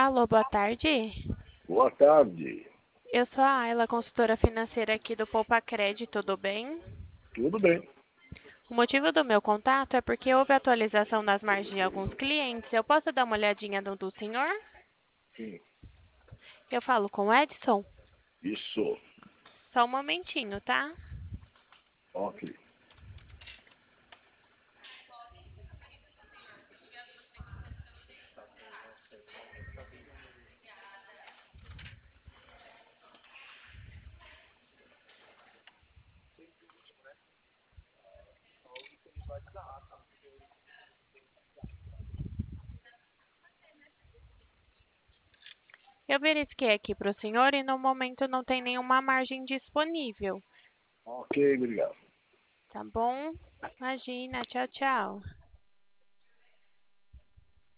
Alô, boa tarde. Boa tarde. Eu sou a Ayla, consultora financeira aqui do Poupa Crédito, tudo bem? Tudo bem? O motivo do meu contato é porque houve atualização nas margens de alguns clientes. Eu posso dar uma olhadinha no do senhor? Sim. Eu falo com o Edson? Isso. Só um momentinho, tá? Ok. Eu verifiquei aqui para o senhor e no momento não tem nenhuma margem disponível. Ok, obrigado. Tá bom? Imagina, tchau, tchau.